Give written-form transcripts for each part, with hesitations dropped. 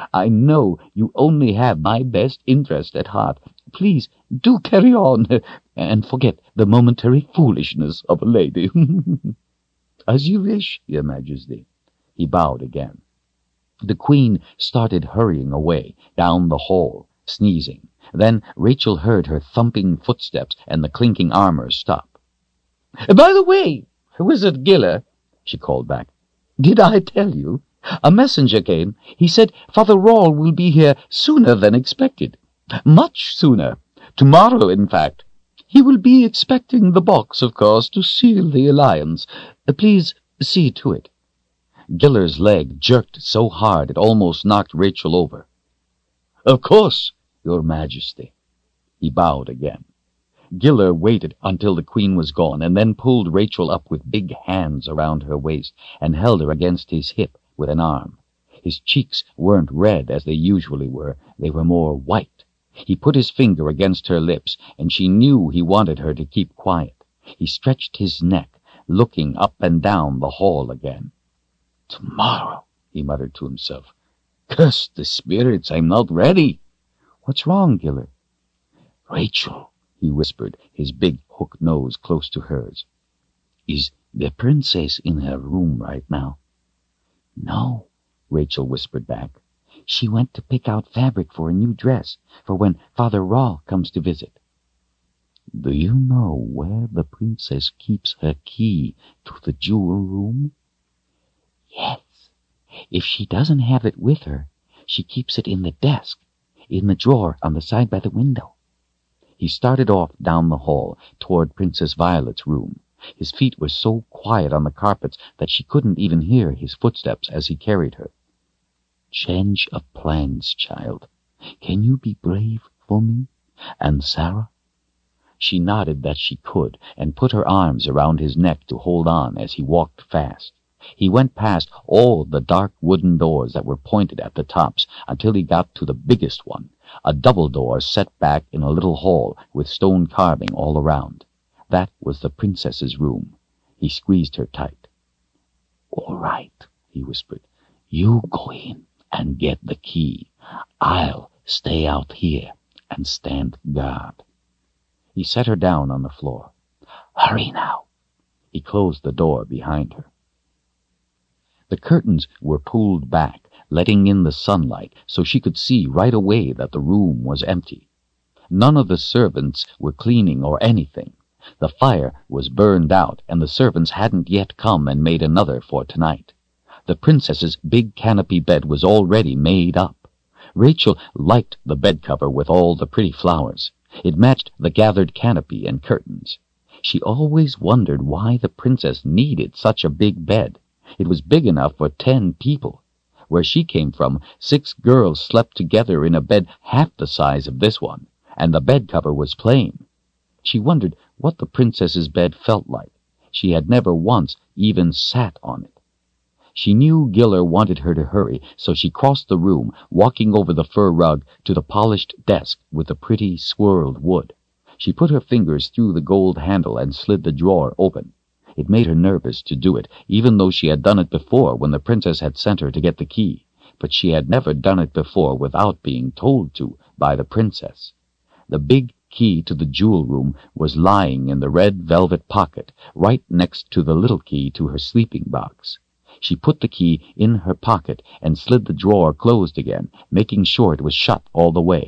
I know you only have my best interest at heart. Please, do carry on, and forget the momentary foolishness of a lady." "As you wish, Your Majesty." He bowed again. The Queen started hurrying away down the hall, sneezing. Then Rachel heard her thumping footsteps and the clinking armor stop. "By the way, Wizard Giller," she called back, "did I tell you? A messenger came. He said Father Rawle will be here sooner than expected. Much sooner. Tomorrow, in fact. He will be expecting the box, of course, to seal the alliance. Please see to it." Giller's leg jerked so hard it almost knocked Rachel over. "Of course, Your Majesty." He bowed again. Giller waited until the Queen was gone, and then pulled Rachel up with big hands around her waist and held her against his hip with an arm. His cheeks weren't red as they usually were. They were more white. He put his finger against her lips, and she knew he wanted her to keep quiet. He stretched his neck, looking up and down the hall again. "Tomorrow," he muttered to himself. "Curse the spirits, I'm not ready." "What's wrong, Giller?" "Rachel," he whispered, his big hook nose close to hers. "Is the princess in her room right now?" "No," Rachel whispered back. "She went to pick out fabric for a new dress for when Father Rawle comes to visit." "Do you know where the princess keeps her key to the jewel room?" "Yes. If she doesn't have it with her, she keeps it in the desk, in the drawer on the side by the window." He started off down the hall toward Princess Violet's room. His feet were so quiet on the carpets that she couldn't even hear his footsteps as he carried her. "Change of plans, child. Can you be brave for me? And Sarah?" She nodded that she could, and put her arms around his neck to hold on as he walked fast. He went past all the dark wooden doors that were pointed at the tops until he got to the biggest one, a double door set back in a little hall with stone carving all around. That was the princess's room. He squeezed her tight. "All right," he whispered. "You go in and get the key. I'll stay out here and stand guard." He set her down on the floor. "Hurry now." He closed the door behind her. The curtains were pulled back, letting in the sunlight, so she could see right away that the room was empty. None of the servants were cleaning or anything. The fire was burned out, and the servants hadn't yet come and made another for tonight. The princess's big canopy bed was already made up. Rachel liked the bed cover with all the pretty flowers. It matched the gathered canopy and curtains. She always wondered why the princess needed such a big bed. It was big enough for 10 people. Where she came from, 6 girls slept together in a bed half the size of this one, and the bed cover was plain. She wondered what the princess's bed felt like. She had never once even sat on it. She knew Giller wanted her to hurry, so she crossed the room, walking over the fur rug to the polished desk with the pretty swirled wood. She put her fingers through the gold handle and slid the drawer open. It made her nervous to do it, even though she had done it before when the princess had sent her to get the key. But she had never done it before without being told to by the princess. The big key to the jewel room was lying in the red velvet pocket, right next to the little key to her sleeping box. She put the key in her pocket and slid the drawer closed again, making sure it was shut all the way.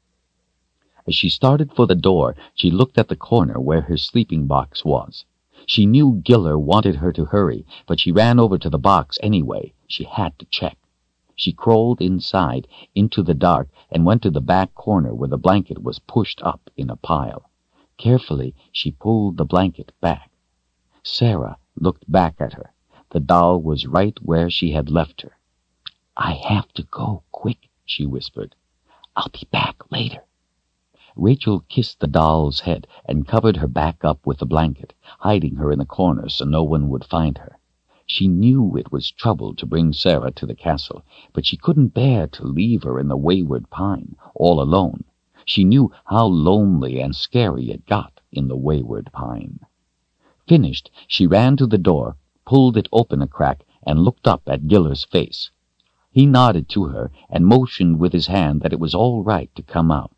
As she started for the door, she looked at the corner where her sleeping box was. She knew Giller wanted her to hurry, but she ran over to the box anyway. She had to check. She crawled inside, into the dark, and went to the back corner where the blanket was pushed up in a pile. Carefully, she pulled the blanket back. Sarah looked back at her. The doll was right where she had left her. "I have to go quick," she whispered. "I'll be back later." Rachel kissed the doll's head and covered her back up with the blanket, hiding her in the corner so no one would find her. She knew it was trouble to bring Sarah to the castle, but she couldn't bear to leave her in the Wayward Pine, all alone. She knew how lonely and scary it got in the Wayward Pine. Finished, she ran to the door, pulled it open a crack, and looked up at Giller's face. He nodded to her and motioned with his hand that it was all right to come out.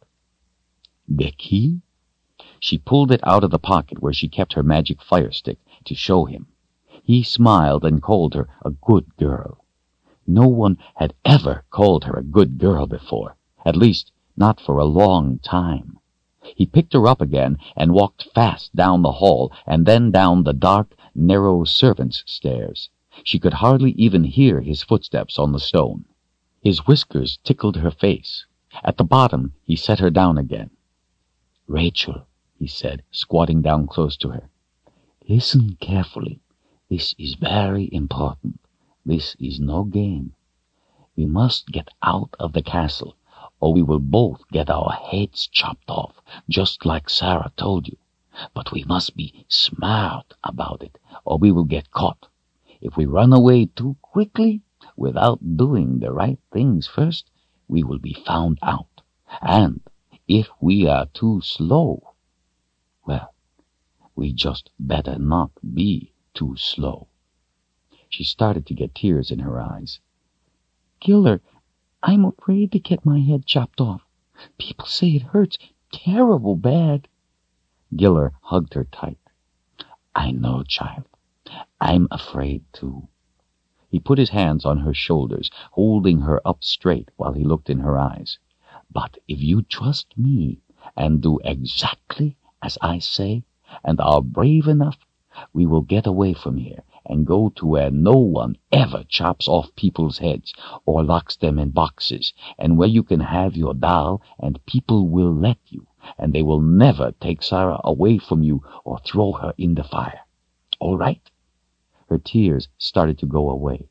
The key? She pulled it out of the pocket where she kept her magic fire stick to show him. He smiled and called her a good girl. No one had ever called her a good girl before, at least not for a long time. He picked her up again and walked fast down the hall and then down the dark, narrow servants' stairs. She could hardly even hear his footsteps on the stone. His whiskers tickled her face. At the bottom, he set her down again. "Rachel," he said, squatting down close to her, "listen carefully. This is very important. This is no game. We must get out of the castle, or we will both get our heads chopped off, just like Sarah told you. But we must be smart about it, or we will get caught. If we run away too quickly, without doing the right things first, we will be found out. And if we are too slow, well, we just better not be too slow." She started to get tears in her eyes. "Giller, I'm afraid to get my head chopped off. People say it hurts terrible bad." Giller hugged her tight. "I know, child. I'm afraid too." He put his hands on her shoulders, holding her up straight while he looked in her eyes. "But if you trust me and do exactly as I say and are brave enough, we will get away from here and go to where no one ever chops off people's heads or locks them in boxes, and where you can have your doll and people will let you, and they will never take Sarah away from you or throw her in the fire. All right?" Her tears started to go away.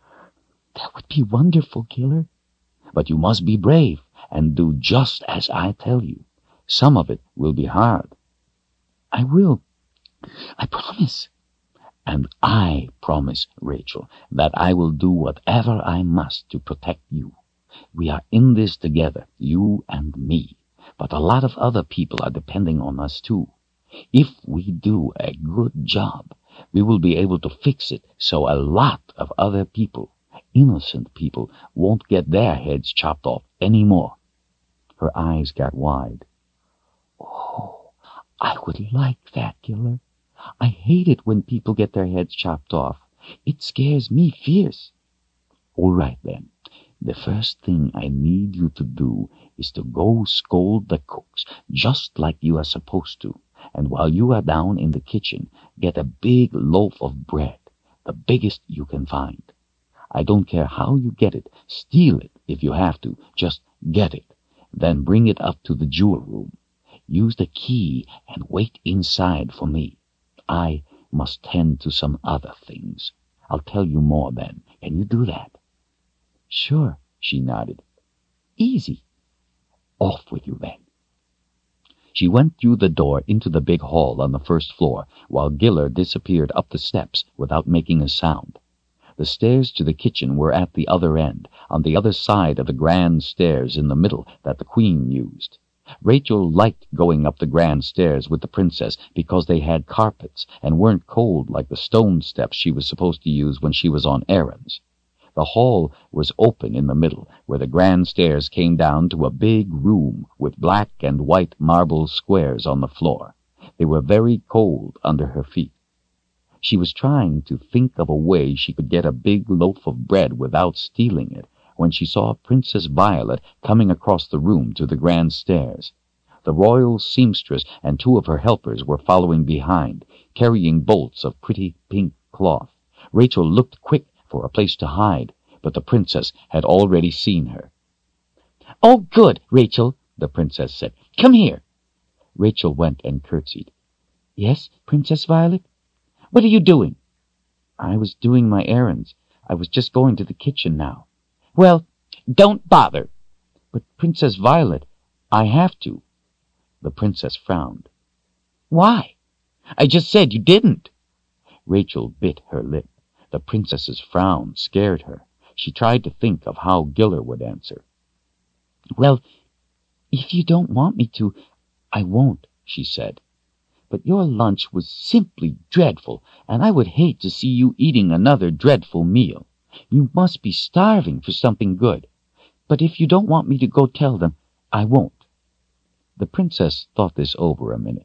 "That would be wonderful, Giller." "But you must be brave and do just as I tell you. Some of it will be hard." "I will. I promise." "And I promise, Rachel, that I will do whatever I must to protect you. We are in this together, you and me, but a lot of other people are depending on us too. If we do a good job, we will be able to fix it so a lot of other people, innocent people, won't get their heads chopped off anymore." Her eyes got wide. "Oh, I would like that, Giller. I hate it when people get their heads chopped off. It scares me fierce." "All right, then. The first thing I need you to do is to go scold the cooks, just like you are supposed to. And while you are down in the kitchen, get a big loaf of bread, the biggest you can find. I don't care how you get it. Steal it if you have to. Just get it. Then bring it up to the jewel room. Use the key and wait inside for me. I must tend to some other things. I'll tell you more then. Can you do that?" "Sure," she nodded. "Easy." "Off with you then." She went through the door into the big hall on the first floor, while Giller disappeared up the steps without making a sound. The stairs to the kitchen were at the other end, on the other side of the grand stairs in the middle that the Queen used. Rachel liked going up the grand stairs with the princess because they had carpets and weren't cold like the stone steps she was supposed to use when she was on errands. The hall was open in the middle, where the grand stairs came down to a big room with black and white marble squares on the floor. They were very cold under her feet. She was trying to think of a way she could get a big loaf of bread without stealing it, when she saw Princess Violet coming across the room to the grand stairs. The royal seamstress and two of her helpers were following behind, carrying bolts of pretty pink cloth. Rachel looked quick for a place to hide, but the princess had already seen her. "Oh, good, Rachel," the princess said. "Come here." Rachel went and curtsied. "Yes, Princess Violet?" "What are you doing?" "I was doing my errands. I was just going to the kitchen now." "Well, don't bother." "But, Princess Violet, I have to." The princess frowned. "Why? I just said you didn't." Rachel bit her lip. The princess's frown scared her. She tried to think of how Giller would answer. "Well, if you don't want me to, I won't," she said. "But your lunch was simply dreadful, and I would hate to see you eating another dreadful meal. You must be starving for something good. But if you don't want me to go tell them, I won't." The princess thought this over a minute.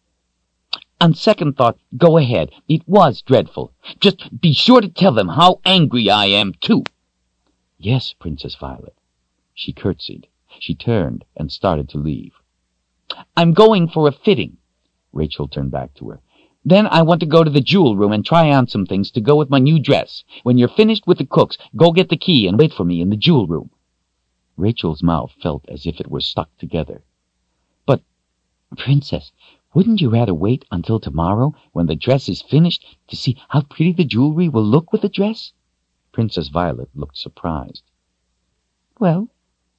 "On second thought, go ahead. It was dreadful. Just be sure to tell them how angry I am, too." "Yes, Princess Violet." She curtsied. She turned and started to leave. "I'm going for a fitting." Rachel turned back to her. "Then I want to go to the jewel room and try on some things to go with my new dress. When you're finished with the cooks, go get the key and wait for me in the jewel room." Rachel's mouth felt as if it were stuck together. "But, Princess, wouldn't you rather wait until tomorrow, when the dress is finished, to see how pretty the jewelry will look with the dress?" Princess Violet looked surprised. "Well,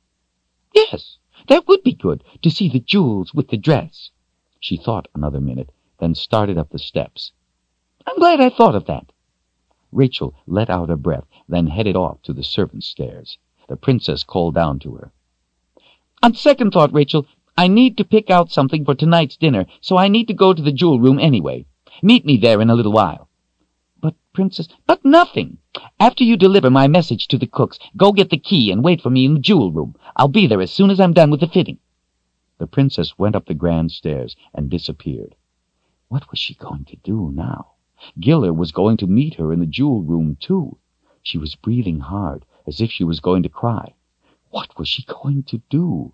yes, that would be good, to see the jewels with the dress." She thought another minute, then started up the steps. "I'm glad I thought of that." Rachel let out a breath, then headed off to the servants' stairs. The princess called down to her. "On second thought, Rachel, I need to pick out something for tonight's dinner, so I need to go to the jewel room anyway. Meet me there in a little while." "But, Princess—" "But nothing. After you deliver my message to the cooks, go get the key and wait for me in the jewel room. I'll be there as soon as I'm done with the fitting." The princess went up the grand stairs and disappeared. What was she going to do now? Giller was going to meet her in the jewel room, too. She was breathing hard, as if she was going to cry. What was she going to do?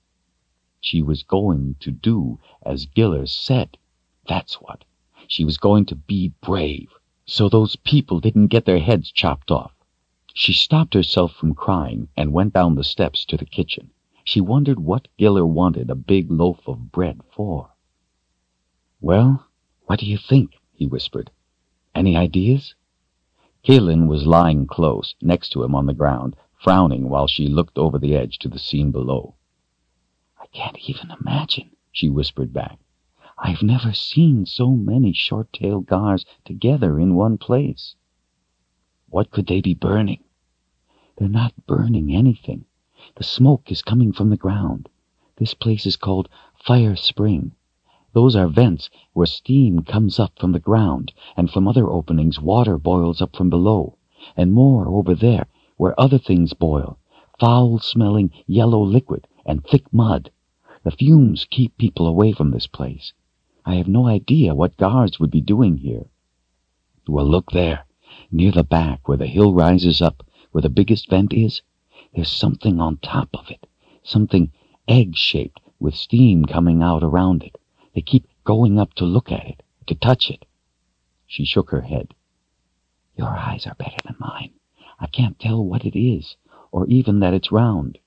She was going to do as Giller said. That's what. She was going to be brave, so those people didn't get their heads chopped off. She stopped herself from crying and went down the steps to the kitchen. She wondered what Giller wanted a big loaf of bread for. "Well, what do you think?" he whispered. "Any ideas?" Kaelin was lying close, next to him on the ground, frowning while she looked over the edge to the scene below. "I can't even imagine," she whispered back. "I've never seen so many short-tailed gars together in one place." "What could they be burning?" "They're not burning anything. The smoke is coming from the ground. This place is called Fire Spring. Those are vents where steam comes up from the ground, and from other openings water boils up from below, and more over there where other things boil, foul-smelling yellow liquid and thick mud. The fumes keep people away from this place. I have no idea what guards would be doing here." "Well, look there, near the back where the hill rises up, where the biggest vent is. There's something on top of it, something egg-shaped with steam coming out around it. They keep going up to look at it, to touch it." She shook her head. "Your eyes are better than mine. I can't tell what it is, or even that it's round."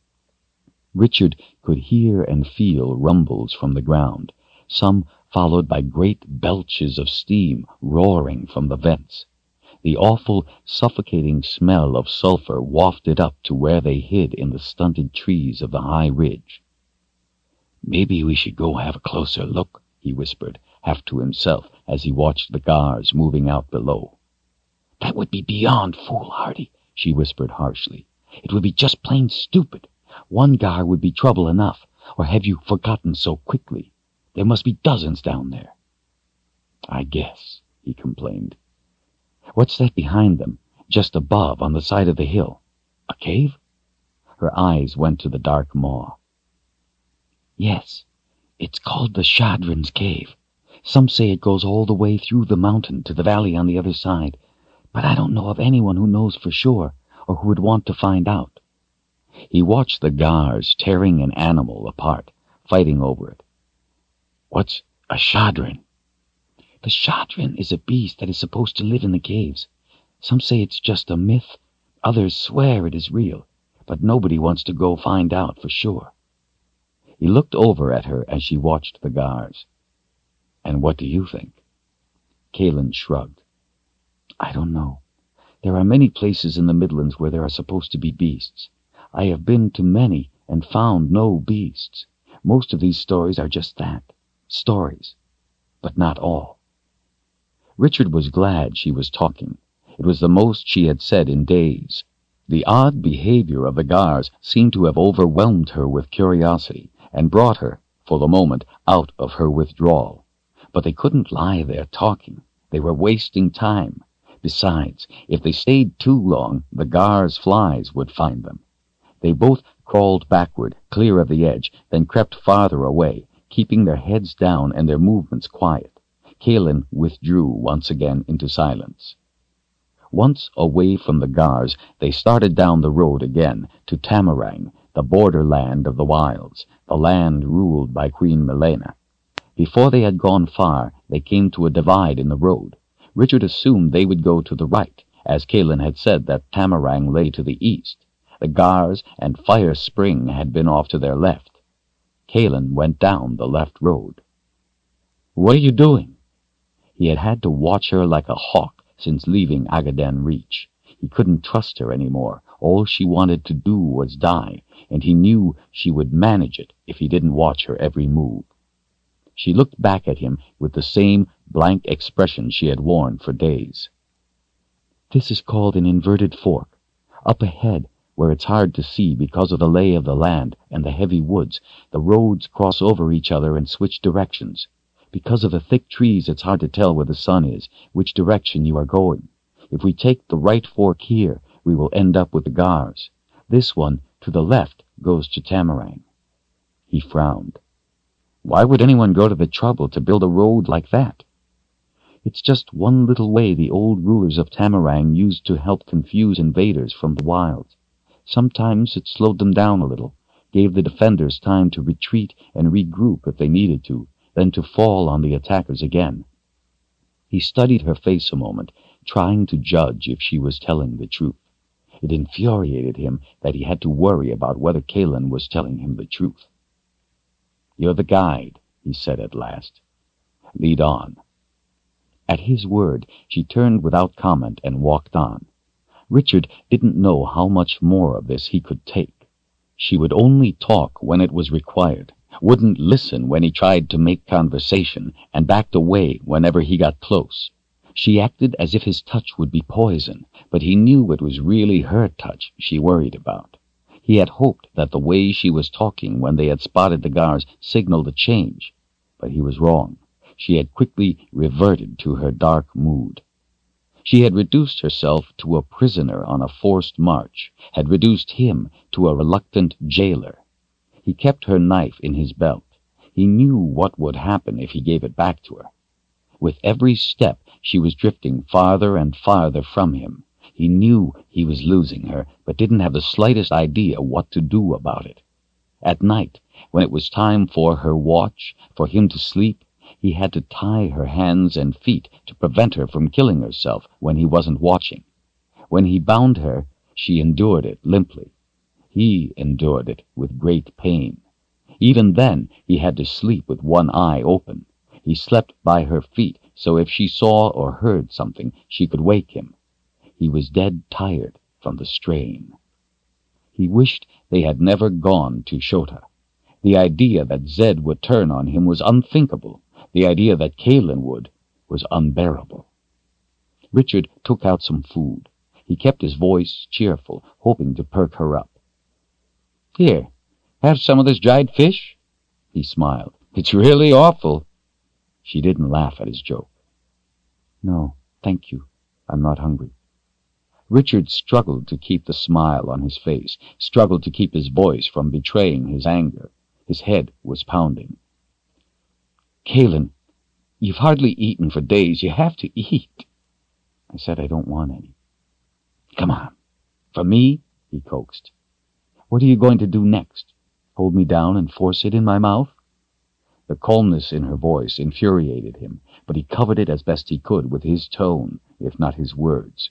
Richard could hear and feel rumbles from the ground, some followed by great belches of steam roaring from the vents. The awful, suffocating smell of sulfur wafted up to where they hid in the stunted trees of the high ridge. "Maybe we should go have a closer look," he whispered, half to himself, as he watched the guards moving out below. "That would be beyond foolhardy," she whispered harshly. "It would be just plain stupid. One gar would be trouble enough, or have you forgotten so quickly? There must be dozens down there." "I guess," he complained. "What's that behind them, just above, on the side of the hill? A cave?" Her eyes went to the dark maw. "Yes, it's called the Shadrin's Cave. Some say it goes all the way through the mountain to the valley on the other side, but I don't know of anyone who knows for sure, or who would want to find out." He watched the guards tearing an animal apart, fighting over it. "What's a Shadrin?" "The Shadrin is a beast that is supposed to live in the caves. Some say it's just a myth, others swear it is real, but nobody wants to go find out for sure." He looked over at her as she watched the guards. "And what do you think?" Kaelin shrugged. "I don't know. There are many places in the Midlands where there are supposed to be beasts. I have been to many and found no beasts. Most of these stories are just that, stories, but not all." Richard was glad she was talking. It was the most she had said in days. The odd behavior of the guards seemed to have overwhelmed her with curiosity, and brought her, for the moment, out of her withdrawal. But they couldn't lie there talking. They were wasting time. Besides, if they stayed too long, the Gar's flies would find them. They both crawled backward, clear of the edge, then crept farther away, keeping their heads down and their movements quiet. Kaelin withdrew once again into silence. Once away from the Gars, they started down the road again to Tamarang, the borderland of the wilds, the land ruled by Queen Milena. Before they had gone far, they came to a divide in the road. Richard assumed they would go to the right, as Kaelin had said that Tamarang lay to the east. The Gars and Fire Spring had been off to their left. Kaelin went down the left road. "What are you doing?" He had had to watch her like a hawk since leaving Agaden Reach. He couldn't trust her anymore. All she wanted to do was die, and he knew she would manage it if he didn't watch her every move. She looked back at him with the same blank expression she had worn for days. "This is called an inverted fork. Up ahead, where it's hard to see because of the lay of the land and the heavy woods, the roads cross over each other and switch directions. Because of the thick trees, it's hard to tell where the sun is, which direction you are going. If we take the right fork here, we will end up with the Gars. This one, to the left, goes to Tamarang." He frowned. Why would anyone go to the trouble to build a road like that? It's just one little way the old rulers of Tamarang used to help confuse invaders from the wilds. Sometimes it slowed them down a little, gave the defenders time to retreat and regroup if they needed to, then to fall on the attackers again. He studied her face a moment, trying to judge if she was telling the truth. It infuriated him that he had to worry about whether Kaelin was telling him the truth. "You're the guide," he said at last. "Lead on." At his word, she turned without comment and walked on. Richard didn't know how much more of this he could take. She would only talk when it was required, wouldn't listen when he tried to make conversation, and backed away whenever he got close. She acted as if his touch would be poison, but he knew it was really her touch she worried about. He had hoped that the way she was talking when they had spotted the Gars signaled a change, but he was wrong. She had quickly reverted to her dark mood. She had reduced herself to a prisoner on a forced march, had reduced him to a reluctant jailer. He kept her knife in his belt. He knew what would happen if he gave it back to her. With every step, she was drifting farther and farther from him. He knew he was losing her, but didn't have the slightest idea what to do about it. At night, when it was time for her watch, for him to sleep, he had to tie her hands and feet to prevent her from killing herself when he wasn't watching. When he bound her, she endured it limply. He endured it with great pain. Even then, he had to sleep with one eye open. He slept by her feet, so if she saw or heard something, she could wake him. He was dead tired from the strain. He wished they had never gone to Shota. The idea that Zed would turn on him was unthinkable. The idea that Kaelin would was unbearable. Richard took out some food. He kept his voice cheerful, hoping to perk her up. "Here, have some of this dried fish?" He smiled. "It's really awful." She didn't laugh at his joke. "No, thank you. I'm not hungry." Richard struggled to keep the smile on his face, struggled to keep his voice from betraying his anger. His head was pounding. "Kaelin, you've hardly eaten for days. You have to eat." I said I don't want any. "Come on. For me?" he coaxed. "What are you going to do next? Hold me down and force it in my mouth?" The calmness in her voice infuriated him, but he covered it as best he could with his tone, if not his words.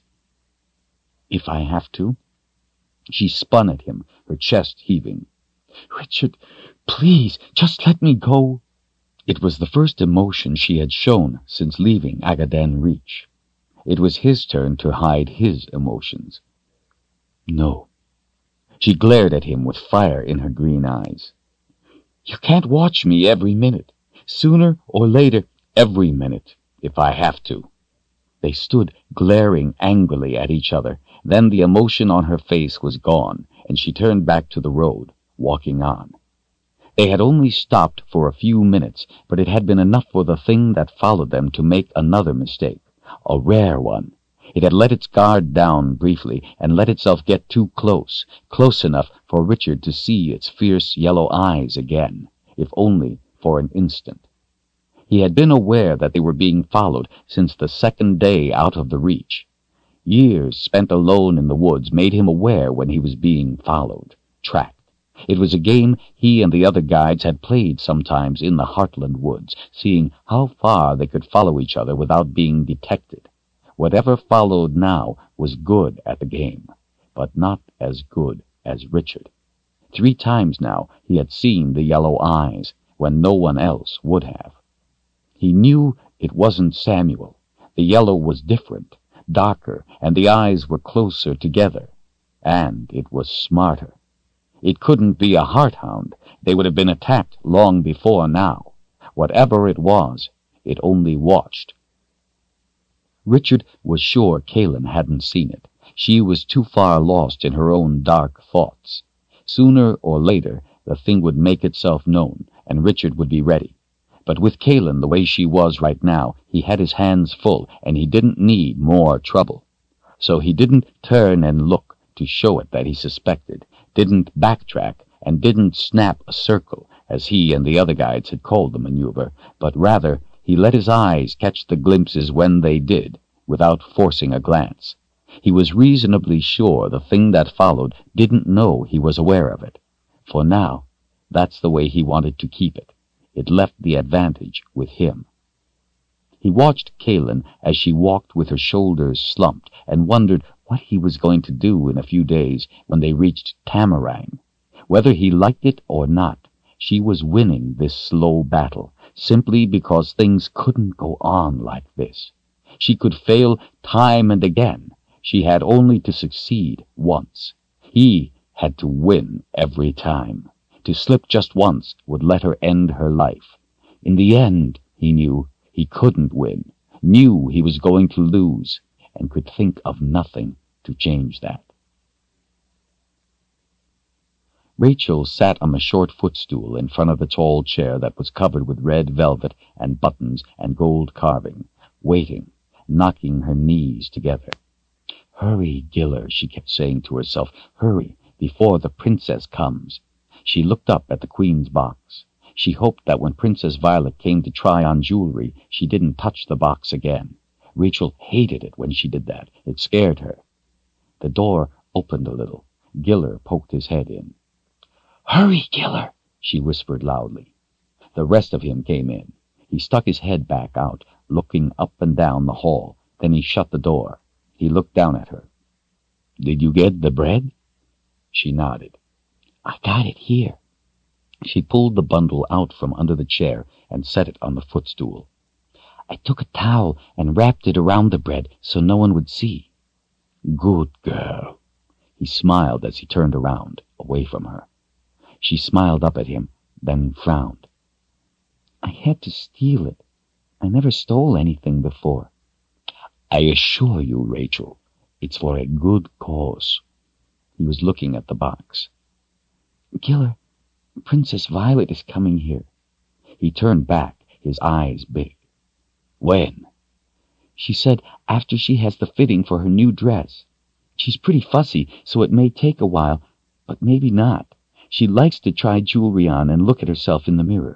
"If I have to?" She spun at him, her chest heaving. "Richard, please, just let me go." It was the first emotion she had shown since leaving Agaden Reach. It was his turn to hide his emotions. "No." She glared at him with fire in her green eyes. "You can't watch me every minute. Sooner or later, every minute, if I have to." They stood glaring angrily at each other. Then the emotion on her face was gone, and she turned back to the road, walking on. They had only stopped for a few minutes, but it had been enough for the thing that followed them to make another mistake, a rare one. It had let its guard down briefly and let itself get too close, close enough for Richard to see its fierce yellow eyes again, if only for an instant. He had been aware that they were being followed since the second day out of the reach. Years spent alone in the woods made him aware when he was being followed, tracked. It was a game he and the other guides had played sometimes in the Heartland woods, seeing how far they could follow each other without being detected. Whatever followed now was good at the game, but not as good as Richard. 3 times now he had seen the yellow eyes, when no one else would have. He knew it wasn't Samuel. The yellow was different, darker, and the eyes were closer together. And it was smarter. It couldn't be a hearthound. They would have been attacked long before now. Whatever it was, it only watched. Richard was sure Kaelin hadn't seen it. She was too far lost in her own dark thoughts. Sooner or later, the thing would make itself known, and Richard would be ready. But with Kaelin the way she was right now, he had his hands full, and he didn't need more trouble. So he didn't turn and look to show it that he suspected, didn't backtrack, and didn't snap a circle, as he and the other guides had called the maneuver, but rather he let his eyes catch the glimpses when they did, without forcing a glance. He was reasonably sure the thing that followed didn't know he was aware of it. For now, that's the way he wanted to keep it. It left the advantage with him. He watched Kaelin as she walked with her shoulders slumped and wondered what he was going to do in a few days when they reached Tamarang. Whether he liked it or not, she was winning this slow battle, simply because things couldn't go on like this. She could fail time and again. She had only to succeed once. He had to win every time. To slip just once would let her end her life. In the end, he knew, he couldn't win, knew he was going to lose, and could think of nothing to change that. Rachel sat on the short footstool in front of the tall chair that was covered with red velvet and buttons and gold carving, waiting, knocking her knees together. "Hurry, Giller," she kept saying to herself, "hurry, before the princess comes." She looked up at the Queen's box. She hoped that when Princess Violet came to try on jewelry, she didn't touch the box again. Rachel hated it when she did that. It scared her. The door opened a little. Giller poked his head in. "Hurry, Giller," she whispered loudly. The rest of him came in. He stuck his head back out, looking up and down the hall. Then he shut the door. He looked down at her. "Did you get the bread?" She nodded. "I got it here." She pulled the bundle out from under the chair and set it on the footstool. "I took a towel and wrapped it around the bread so no one would see." "Good girl." He smiled as he turned around, away from her. She smiled up at him, then frowned. "I had to steal it. I never stole anything before." "I assure you, Rachel, it's for a good cause." He was looking at the box. "Giller, Princess Violet is coming here." He turned back, his eyes big. "When?" "She said after she has the fitting for her new dress. She's pretty fussy, so it may take a while, but maybe not. She likes to try jewelry on and look at herself in the mirror."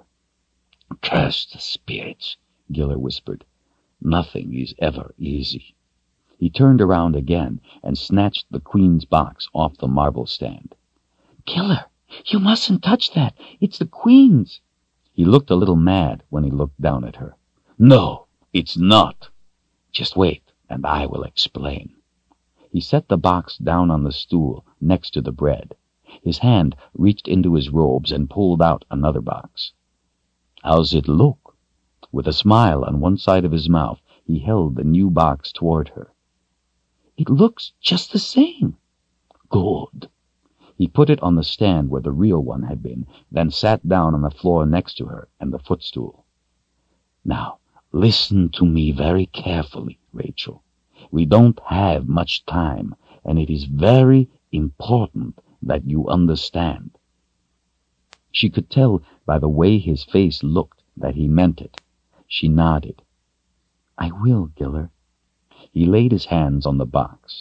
"Curse the spirits," Giller whispered. "Nothing is ever easy." He turned around again and snatched the Queen's box off the marble stand. "Giller, you mustn't touch that. It's the Queen's." He looked a little mad when he looked down at her. "No, it's not. Just wait, and I will explain." He set the box down on the stool next to the bread. His hand reached into his robes and pulled out another box. "How's it look?" With a smile on one side of his mouth, he held the new box toward her. "It looks just the same." "Good." He put it on the stand where the real one had been, then sat down on the floor next to her and the footstool. "Now, listen to me very carefully, Rachel. We don't have much time, and it is very important that you understand." She could tell by the way his face looked that he meant it. She nodded. "I will, Giller." He laid his hands on the box.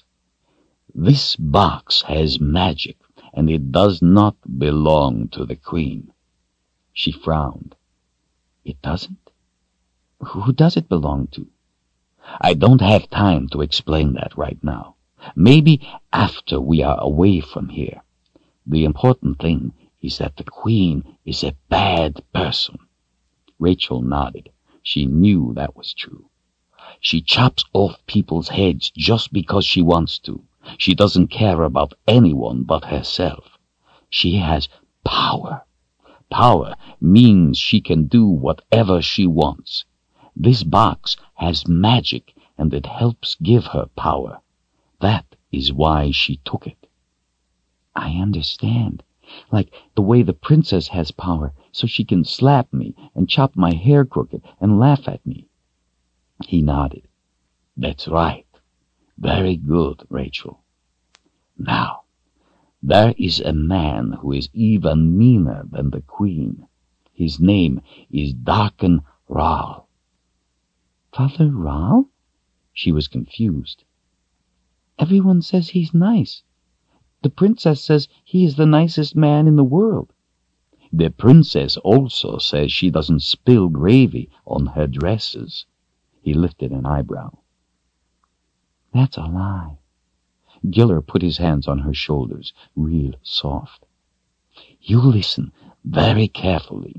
This box has magic, and it does not belong to the Queen. She frowned. It doesn't? Who does it belong to? I don't have time to explain that right now. Maybe after we are away from here. The important thing is that the Queen is a bad person. Rachel nodded. She knew that was true. She chops off people's heads just because she wants to. She doesn't care about anyone but herself. She has power. Power means she can do whatever she wants. This box has magic, and it helps give her power. That is why she took it. I understand. Like the way the princess has power, so she can slap me and chop my hair crooked and laugh at me. He nodded. That's right. Very good, Rachel. Now, there is a man who is even meaner than the Queen. His name is Darken Rahl. Father Rahl? She was confused. Everyone says he's nice. The princess says he is the nicest man in the world. The princess also says she doesn't spill gravy on her dresses. He lifted an eyebrow. That's a lie. Giller put his hands on her shoulders, real soft. You listen very carefully.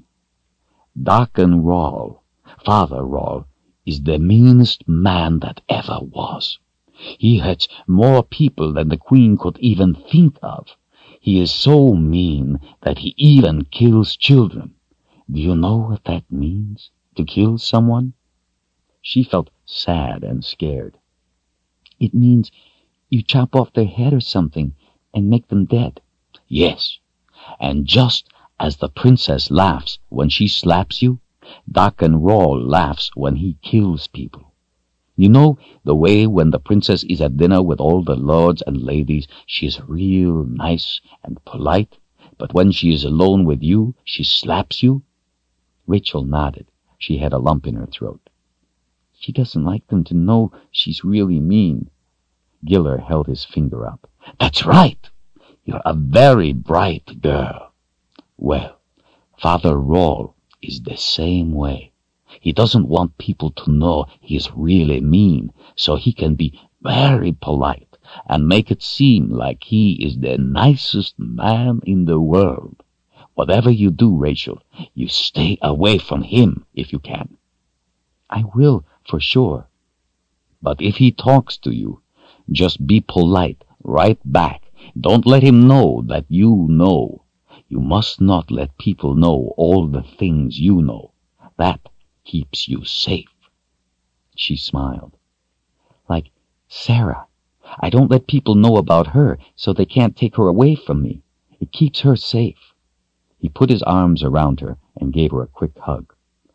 Darken Rahl, Father Rahl, is the meanest man that ever was. He hurts more people than the Queen could even think of. He is so mean that he even kills children. Do you know what that means, to kill someone? She felt sad and scared. It means you chop off their head or something and make them dead. Yes, and just as the princess laughs when she slaps you, Darken Rahl laughs when he kills people. You know the way when the princess is at dinner with all the lords and ladies, she is real nice and polite, but when she is alone with you, she slaps you? Rachel nodded. She had a lump in her throat. She doesn't like them to know she's really mean. Giller held his finger up. That's right. You're a very bright girl. Well, Father Rahl is the same way. He doesn't want people to know he is really mean, so he can be very polite and make it seem like he is the nicest man in the world. Whatever you do, Rachel, you stay away from him if you can. I will, for sure. But if he talks to you, just be polite right back. Don't let him know that you know. You must not let people know all the things you know. That keeps you safe. She smiled. Like Sarah. I don't let people know about her so they can't take her away from me. It keeps her safe. He put his arms around her and gave her a quick hug.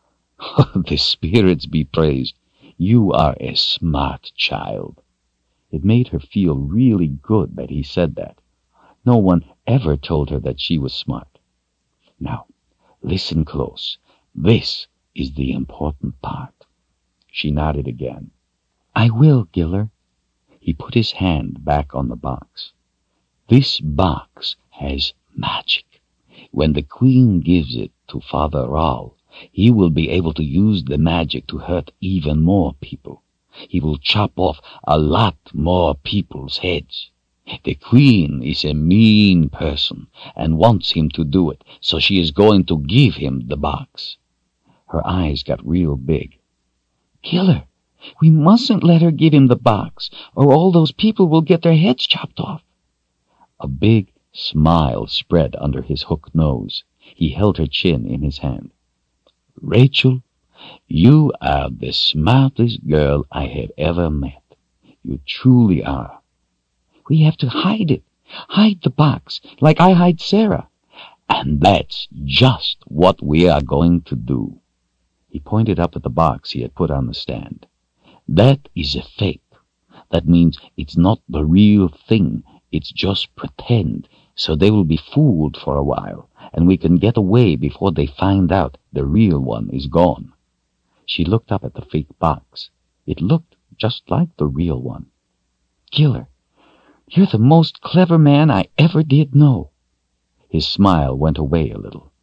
The spirits be praised. You are a smart child. It made her feel really good that he said that. No one ever told her that she was smart. Now, listen close. This is the important part. She nodded again. I will, Giller. He put his hand back on the box. This box has magic. When the Queen gives it to Father Rahl, he will be able to use the magic to hurt even more people. He will chop off a lot more people's heads. The Queen is a mean person and wants him to do it, so she is going to give him the box. Her eyes got real big. Giller, we mustn't let her give him the box, or all those people will get their heads chopped off. A big smile spread under his hooked nose. He held her chin in his hand. Rachel, you are the smartest girl I have ever met. You truly are. We have to hide it. Hide the box, like I hide Sarah. And that's just what we are going to do. He pointed up at the box he had put on the stand. That is a fake. That means it's not the real thing. It's just pretend, so they will be fooled for a while, and we can get away before they find out the real one is gone. She looked up at the fake box. It looked just like the real one. Giller, you're the most clever man I ever did know. His smile went away a little.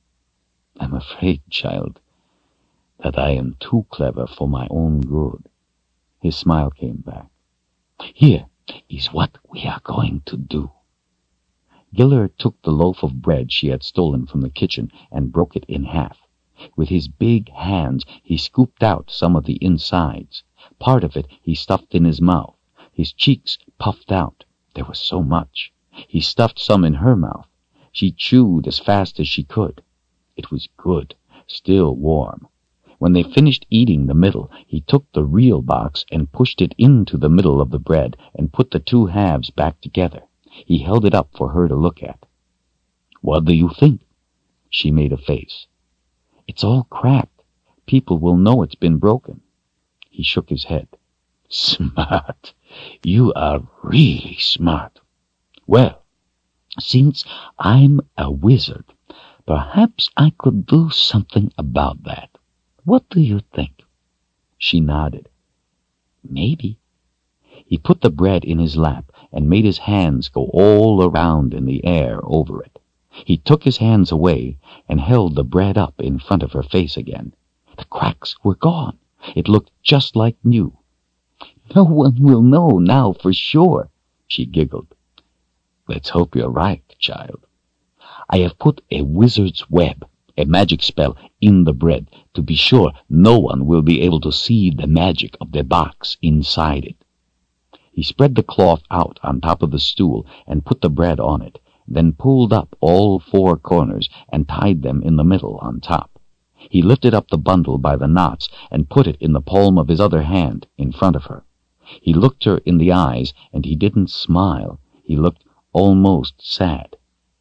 I'm afraid, child, that I am too clever for my own good. His smile came back. Here is what we are going to do. Giller took the loaf of bread she had stolen from the kitchen and broke it in half. With his big hands he scooped out some of the insides. Part of it he stuffed in his mouth. His cheeks puffed out. There was so much. He stuffed some in her mouth. She chewed as fast as she could. It was good, still warm. When they finished eating the middle, he took the real box and pushed it into the middle of the bread and put the two halves back together. He held it up for her to look at. What do you think? She made a face. It's all cracked. People will know it's been broken. He shook his head. Smart. You are really smart. Well, since I'm a wizard, perhaps I could do something about that. What do you think? She nodded. Maybe. He put the bread in his lap and made his hands go all around in the air over it. He took his hands away and held the bread up in front of her face again. The cracks were gone. It looked just like new. No one will know now for sure, she giggled. Let's hope you're right, child. I have put a wizard's web, a magic spell, in the bread to be sure no one will be able to see the magic of the box inside it. He spread the cloth out on top of the stool and put the bread on it, then pulled up all four corners and tied them in the middle on top. He lifted up the bundle by the knots and put it in the palm of his other hand in front of her. He looked her in the eyes, and he didn't smile. He looked almost sad.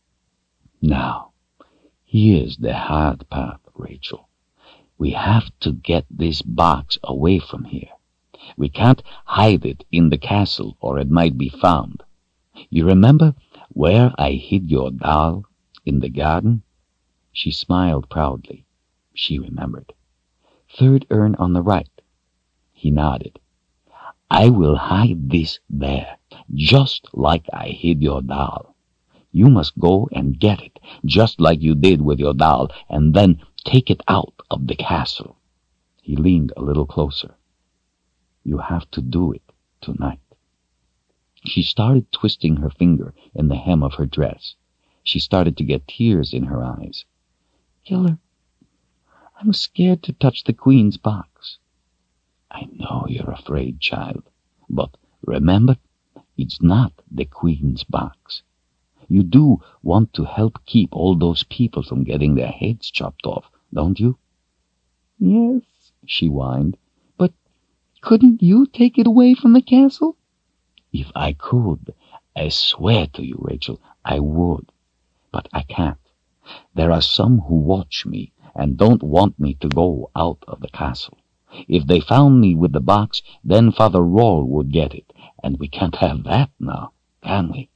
Now, here's the hard part, Rachel. We have to get this box away from here. We can't hide it in the castle, or it might be found. You remember where I hid your doll? In the garden? She smiled proudly. She remembered. Third urn on the right. He nodded. I will hide this there, just like I hid your doll. You must go and get it, just like you did with your doll, and then take it out of the castle. He leaned a little closer. You have to do it tonight. She started twisting her finger in the hem of her dress. She started to get tears in her eyes. Giller, I'm scared to touch the Queen's box. I know you're afraid, child, but remember, it's not the Queen's box. You do want to help keep all those people from getting their heads chopped off, don't you? Yes, she whined, but couldn't you take it away from the castle? If I could, I swear to you, Rachel, I would. But I can't. There are some who watch me and don't want me to go out of the castle. If they found me with the box, then Father Roll would get it, and we can't have that now, can we?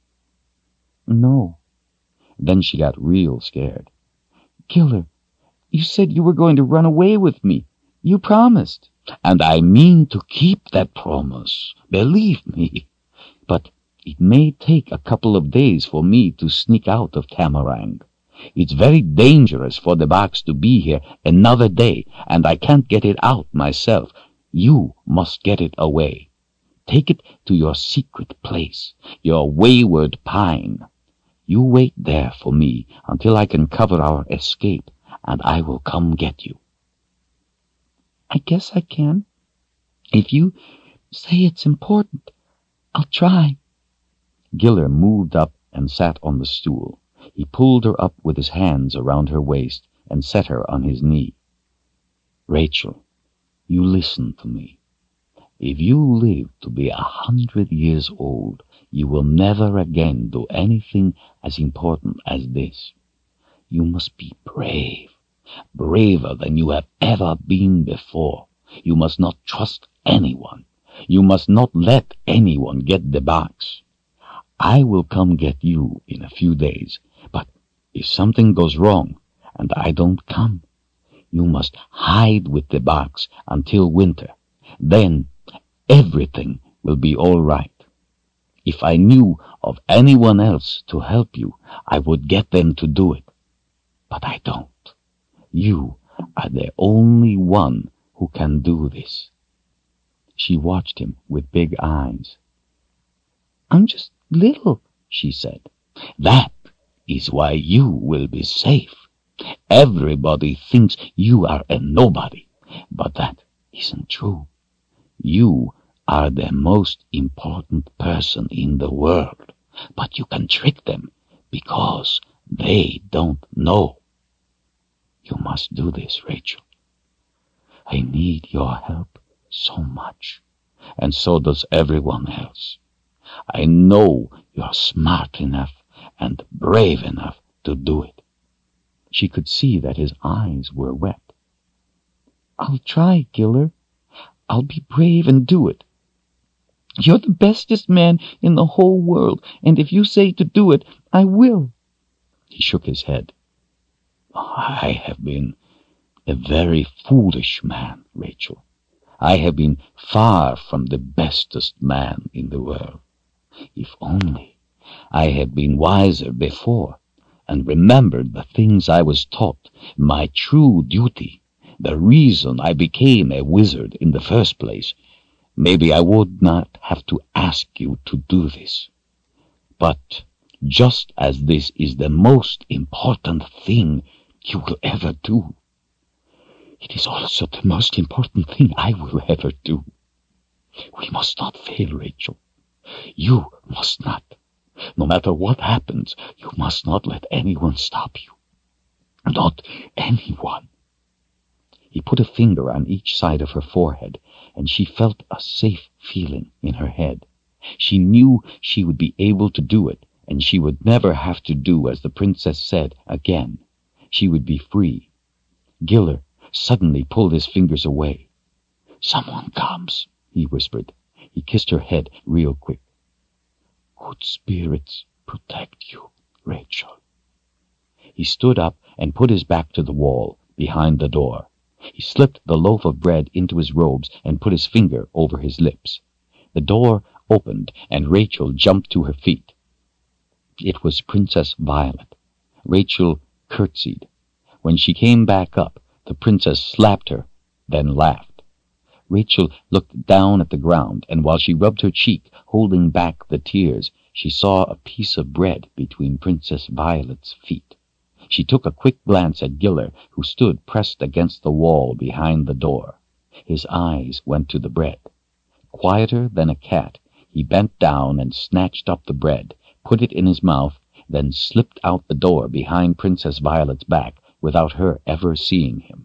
No. Then she got real scared. Giller, you said you were going to run away with me. You promised. And I mean to keep that promise, believe me. But it may take a couple of days for me to sneak out of Tamarang. It's very dangerous for the box to be here another day, and I can't get it out myself. You must get it away. Take it to your secret place, your wayward pine. You wait there for me until I can cover our escape, and I will come get you. I guess I can. If you say it's important, I'll try. Giller moved up and sat on the stool. He pulled her up with his hands around her waist and set her on his knee. Rachel, you listen to me. If you live to be 100 years old, you will never again do anything as important as this. You must be brave, braver than you have ever been before. You must not trust anyone. You must not let anyone get the box. I will come get you in a few days, but if something goes wrong and I don't come, you must hide with the box until winter. Then Everything will be all right. If I knew of anyone else to help you, I would get them to do it. But I don't. You are the only one who can do this." She watched him with big eyes. "I'm just little," she said. "That is why you will be safe. Everybody thinks you are a nobody, but that isn't true. You are the most important person in the world, but you can trick them because they don't know. You must do this, Rachel. I need your help so much, and so does everyone else. I know you're smart enough and brave enough to do it." She could see that his eyes were wet. "I'll try, Giller. I'll be brave and do it. You're the bestest man in the whole world, and if you say to do it, I will." He shook his head. "I have been a very foolish man, Rachel. I have been far from the bestest man in the world. If only I had been wiser before, and remembered the things I was taught, my true duty, the reason I became a wizard in the first place, maybe I would not have to ask you to do this. But just as this is the most important thing you will ever do, it is also the most important thing I will ever do. We must not fail, Rachel. You must not. No matter what happens, you must not let anyone stop you. Not anyone." He put a finger on each side of her forehead, and she felt a safe feeling in her head. She knew she would be able to do it, and she would never have to do as the princess said again. She would be free. Giller suddenly pulled his fingers away. "Someone comes," he whispered. He kissed her head real quick. "Good spirits protect you, Rachel." He stood up and put his back to the wall, behind the door. He slipped the loaf of bread into his robes and put his finger over his lips. The door opened, and Rachel jumped to her feet. It was Princess Violet. Rachel curtsied. When she came back up, the princess slapped her, then laughed. Rachel looked down at the ground, and while she rubbed her cheek, holding back the tears, she saw a piece of bread between Princess Violet's feet. She took a quick glance at Giller, who stood pressed against the wall behind the door. His eyes went to the bread. Quieter than a cat, he bent down and snatched up the bread, put it in his mouth, then slipped out the door behind Princess Violet's back without her ever seeing him.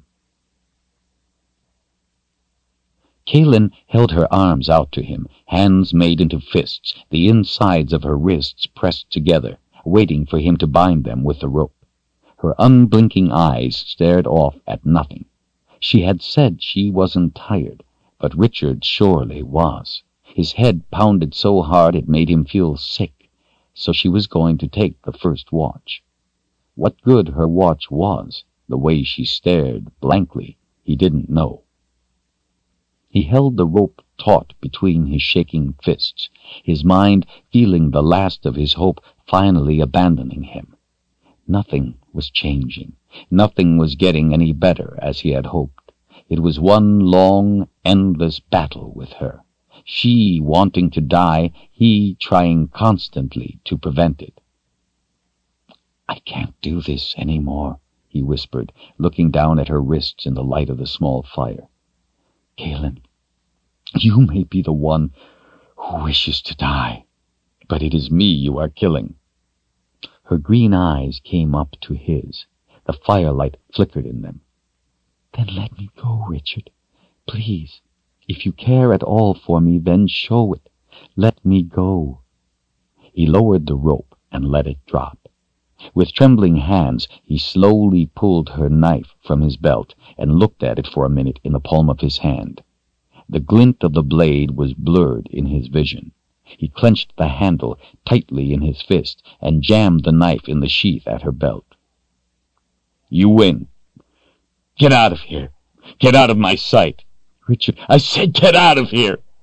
Kaelin held her arms out to him, hands made into fists, the insides of her wrists pressed together, waiting for him to bind them with the rope. Her unblinking eyes stared off at nothing. She had said she wasn't tired, but Richard surely was. His head pounded so hard it made him feel sick, so she was going to take the first watch. What good her watch was, the way she stared blankly, he didn't know. He held the rope taut between his shaking fists, his mind feeling the last of his hope finally abandoning him. Nothing was changing. Nothing was getting any better as he had hoped. It was one long, endless battle with her. She wanting to die, he trying constantly to prevent it. "I can't do this any more," he whispered, looking down at her wrists in the light of the small fire. "Kaelin, you may be the one who wishes to die, but it is me you are killing." Her green eyes came up to his. The firelight flickered in them. "Then let me go, Richard. Please. If you care at all for me, then show it. Let me go." He lowered the rope and let it drop. With trembling hands, he slowly pulled her knife from his belt and looked at it for a minute in the palm of his hand. The glint of the blade was blurred in his vision. He clenched the handle tightly in his fist and jammed the knife in the sheath at her belt. "You win. Get out of here. Get out of my sight. Richard, I said get out of here."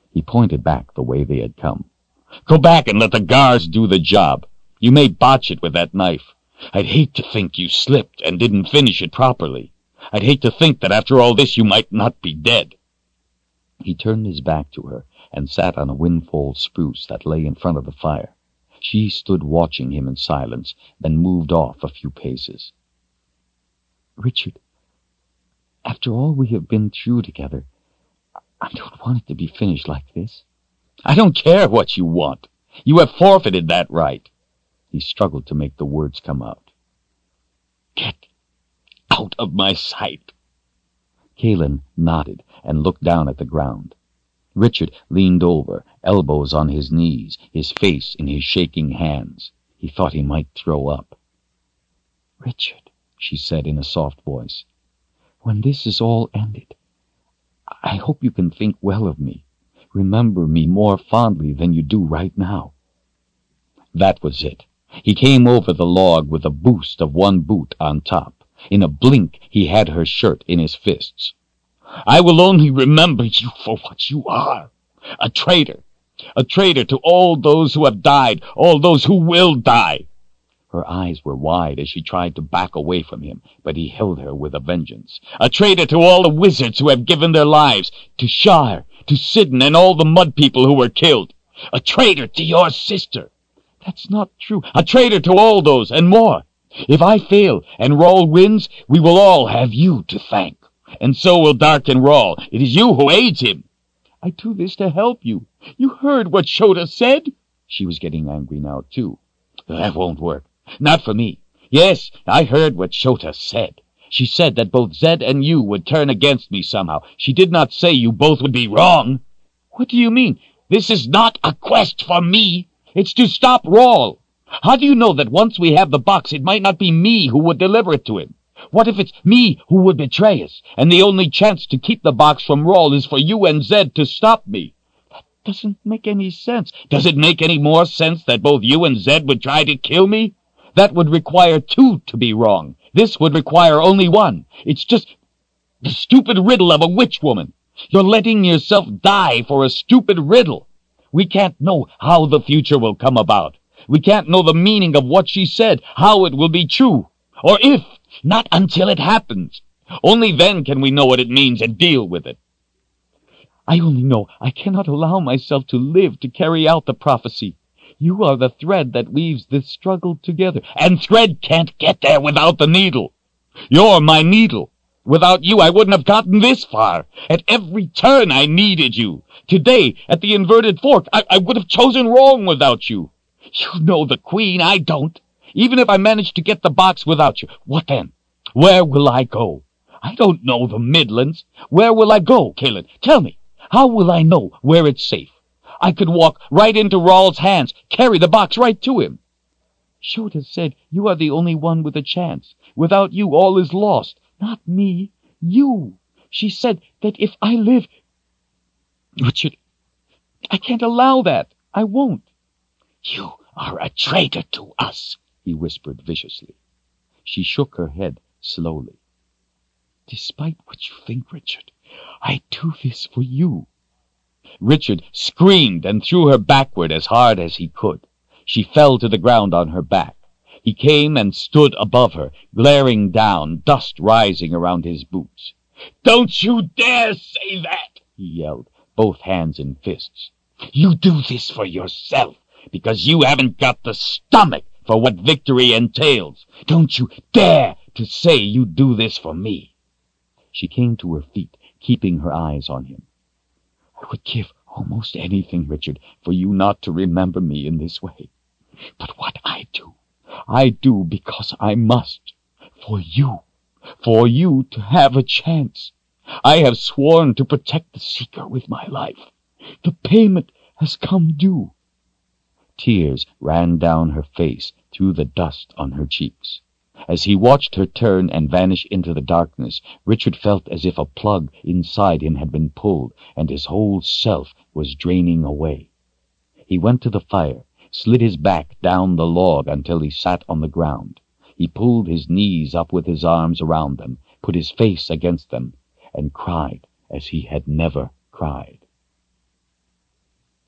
He pointed back the way they had come. "Go back and let the guards do the job. You may botch it with that knife. I'd hate to think you slipped and didn't finish it properly. I'd hate to think that after all this you might not be dead." He turned his back to her and sat on a windfall spruce that lay in front of the fire. She stood watching him in silence, then moved off a few paces. "Richard, after all we have been through together, I don't want it to be finished like this." "I don't care what you want. You have forfeited that right." He struggled to make the words come out. "Get out of my sight." Kaelin nodded and looked down at the ground. Richard leaned over, elbows on his knees, his face in his shaking hands. He thought he might throw up. "Richard," she said in a soft voice, "when this is all ended, I hope you can think well of me. Remember me more fondly than you do right now." That was it. He came over the log with a boost of one boot on top. In a blink, he had her shirt in his fists. "I will only remember you for what you are. A traitor. A traitor to all those who have died, all those who will die." Her eyes were wide as she tried to back away from him, but he held her with a vengeance. "A traitor to all the wizards who have given their lives, to Shire, to Sidon, and all the mud people who were killed. A traitor to your sister." "That's not true." "A traitor to all those, and more. If I fail and Rawl wins, we will all have you to thank. And so will Darken Rawl. It is you who aids him." "I do this to help you. You heard what Shota said." She was getting angry now, too. "That won't work. Not for me. Yes, I heard what Shota said. She said that both Zed and you would turn against me somehow. She did not say you both would be wrong." "What do you mean?" "This is not a quest for me. It's to stop Rawl. How do you know that once we have the box, it might not be me who would deliver it to him? What if it's me who would betray us, and the only chance to keep the box from Rawl is for you and Zed to stop me?" "That doesn't make any sense." "Does it make any more sense that both you and Zed would try to kill me? That would require two to be wrong. This would require only one. It's just the stupid riddle of a witch woman. You're letting yourself die for a stupid riddle. We can't know how the future will come about. We can't know the meaning of what she said, how it will be true, or if, not until it happens. Only then can we know what it means and deal with it." "I only know I cannot allow myself to live to carry out the prophecy. You are the thread that weaves this struggle together." "And thread can't get there without the needle. You're my needle. Without you, I wouldn't have gotten this far. At every turn, I needed you. Today, at the inverted fork, I would have chosen wrong without you. You know the Queen, I don't. Even if I managed to get the box without you, what then? Where will I go? I don't know the Midlands. Where will I go, Kaelin? Tell me. How will I know where it's safe? I could walk right into Rawl's hands, carry the box right to him." "Shota said you are the only one with a chance. Without you, all is lost. Not me. You. She said that if I live—" "Richard, I can't allow that. I won't." "You are a traitor to us," he whispered viciously. She shook her head slowly. "Despite what you think, Richard, I do this for you." Richard screamed and threw her backward as hard as he could. She fell to the ground on her back. He came and stood above her, glaring down, dust rising around his boots. "Don't you dare say that!" he yelled, both hands in fists. "You do this for yourself, because you haven't got the stomach for what victory entails. Don't you dare to say you do this for me." She came to her feet, keeping her eyes on him. "I would give almost anything, Richard, for you not to remember me in this way. But what I do because I must. For you to have a chance. I have sworn to protect the Seeker with my life. The payment has come due." Tears ran down her face through the dust on her cheeks. As he watched her turn and vanish into the darkness, Richard felt as if a plug inside him had been pulled and his whole self was draining away. He went to the fire, slid his back down the log until he sat on the ground. He pulled his knees up with his arms around them, put his face against them, and cried as he had never cried.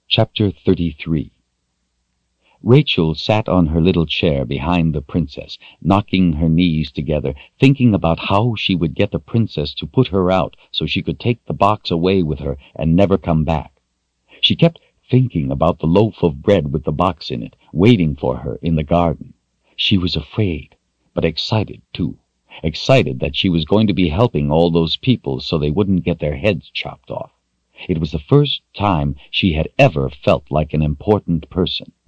Chapter 33. Rachel sat on her little chair behind the princess, knocking her knees together, thinking about how she would get the princess to put her out so she could take the box away with her and never come back. She kept thinking about the loaf of bread with the box in it, waiting for her in the garden. She was afraid, but excited too. Excited that she was going to be helping all those people so they wouldn't get their heads chopped off. It was the first time she had ever felt like an important person.